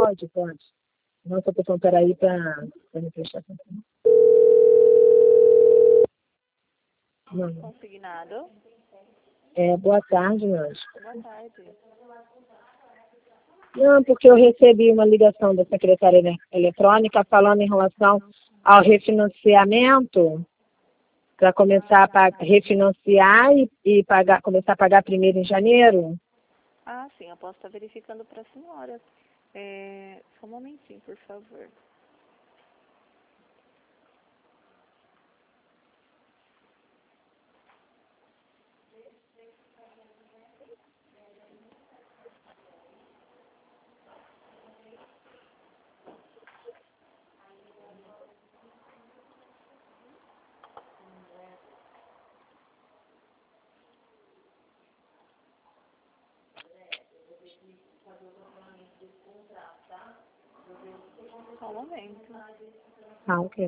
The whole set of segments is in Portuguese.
Pode, pode. Nossa, pessoal, peraí para me prestar atenção. Não. Consignado. Boa tarde, meu anjo. Boa tarde. Não, porque eu recebi uma ligação da secretária eletrônica falando em relação ao refinanciamento, para começar a refinanciar e pagar, começar a pagar primeiro em janeiro. Ah, sim, eu posso estar verificando para a senhora. Só um momentinho, por favor. Só um momento. Ah, ok.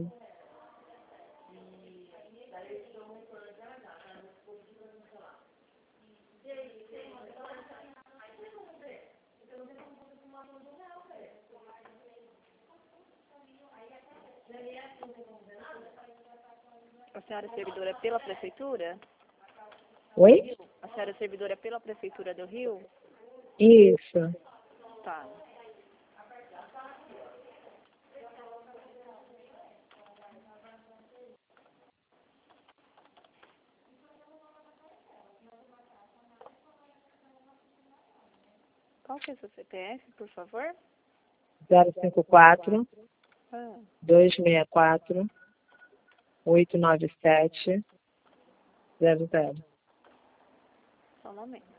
A senhora é servidora pela prefeitura? Oi? A senhora é servidora pela prefeitura do Rio? Isso. Tá. Qual que é o seu CPF, por favor? 054 Ah, 264 897 00. só um momento.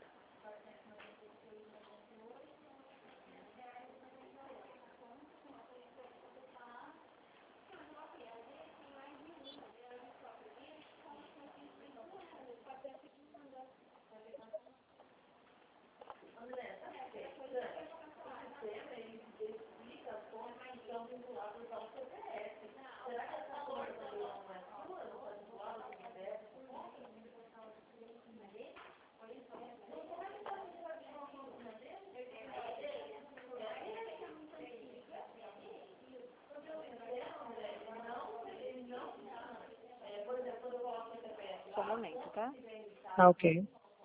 Só um momento, tá? Tá, ok.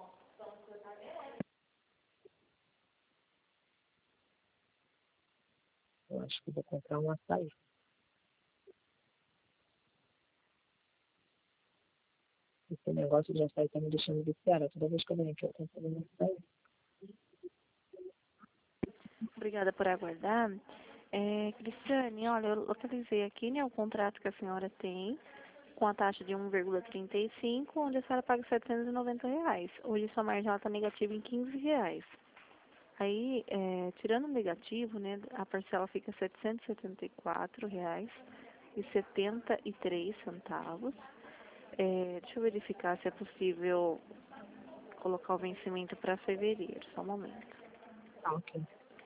Eu acho que vou comprar um açaí. Esse negócio de açaí tá me deixando viciada. Toda vez que eu venho aqui, eu compro um açaí. Obrigada por aguardar. Cristiane, olha, eu localizei aqui, né, o contrato que a senhora tem com a taxa de 1,35, onde a senhora paga R$ 790. Hoje sua margem está negativa em R$ 15. Aí, tirando o negativo, né, a parcela fica R$ 774,73. Deixa eu verificar se é possível colocar o vencimento para fevereiro. Só um momento. Tá, ok.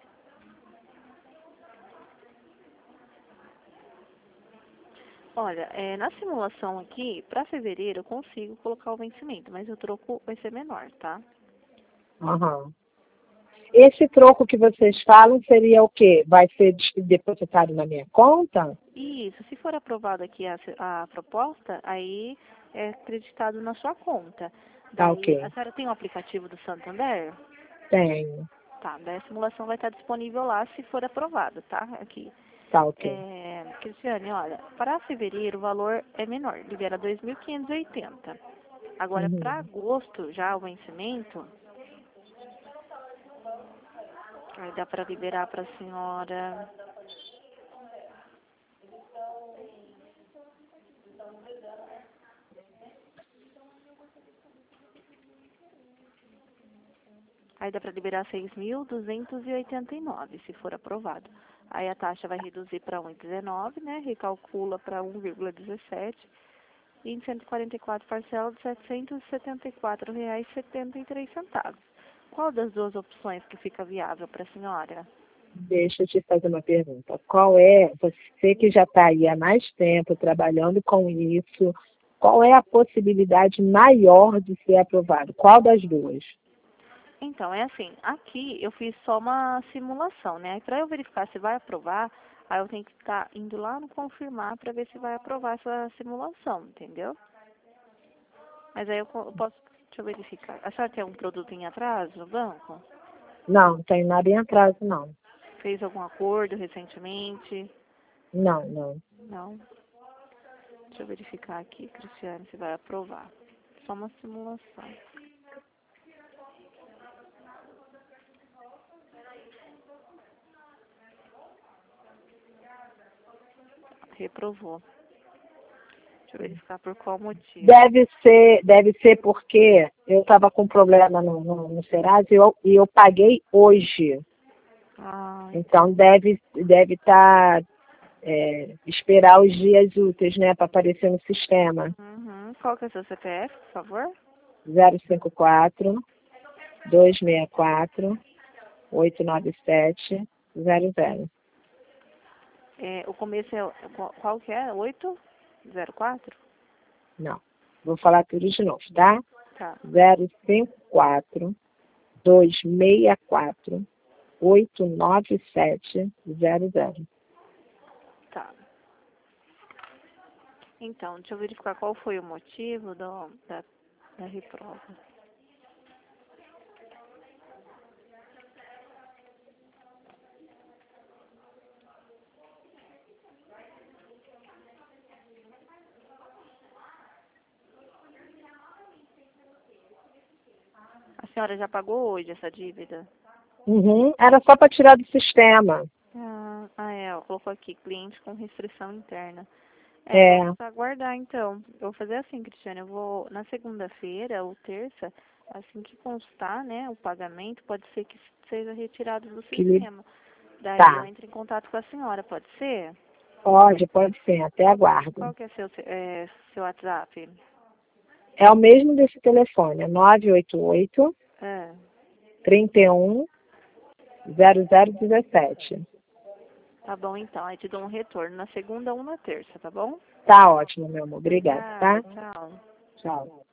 Olha, na simulação aqui, para fevereiro eu consigo colocar o vencimento, mas o troco vai ser menor, tá? Aham. Esse troco que vocês falam seria o quê? Vai ser depositado na minha conta? Isso, se for aprovada aqui a proposta, aí é acreditado na sua conta. Tá, Daí, a ok. senhora tem o aplicativo do Santander? Tenho. Tá, daí a simulação vai estar disponível lá se for aprovada, tá? Aqui. Tá, ok. Cristiane, olha, para fevereiro o valor é menor, libera 2.580. Agora, para Uhum. agosto, já o vencimento, aí dá para liberar para a senhora. Aí dá para liberar 6.289, se for aprovado. Aí a taxa vai reduzir para 1,19, né? Recalcula para 1,17. E em 144 parcelas de R$ 774,73. Qual das duas opções que fica viável para a senhora? Deixa eu te fazer uma pergunta. Qual é, você que já está aí há mais tempo trabalhando com isso, qual é a possibilidade maior de ser aprovado? Qual das duas? Então, é assim, aqui eu fiz só uma simulação, né? Para eu verificar se vai aprovar, aí eu tenho que estar indo lá no confirmar para ver se vai aprovar essa simulação, entendeu? Mas aí eu posso, deixa eu verificar. A senhora tem algum produto em atraso no banco? Não, não tem nada em atraso, não. Fez algum acordo recentemente? Não, não. Não. Deixa eu verificar aqui, Cristiane, se vai aprovar. Só uma simulação. Reprovou. Deixa eu verificar por qual motivo. Deve ser porque eu estava com problema no Serasa e eu paguei hoje. Ah, Então deve estar esperar os dias úteis, né, para aparecer no sistema. uhum. Qual que é o seu CPF, por favor? 054 264 897 00. O começo é, qual que é? 804? Não. Vou falar tudo de novo, tá? Tá. 054 264 897 00. Tá. Então, deixa eu verificar qual foi o motivo da reprova. A senhora já pagou hoje essa dívida? Uhum. Era só para tirar do sistema. Ela colocou aqui, cliente com restrição interna. Vamos aguardar então. Eu vou fazer assim, Cristiane, eu vou, na segunda-feira ou terça, assim que constar, né, o pagamento, pode ser que seja retirado do sistema. Daí eu entro em contato com a senhora, pode ser? Pode ser, até aguardo. Qual que é seu WhatsApp? É o mesmo desse telefone, é 988 31 0017. Tá bom então, aí te dou um retorno na segunda ou na terça, tá bom? Tá ótimo, meu amor. Obrigada, tá? Obrigada, tchau. Tchau.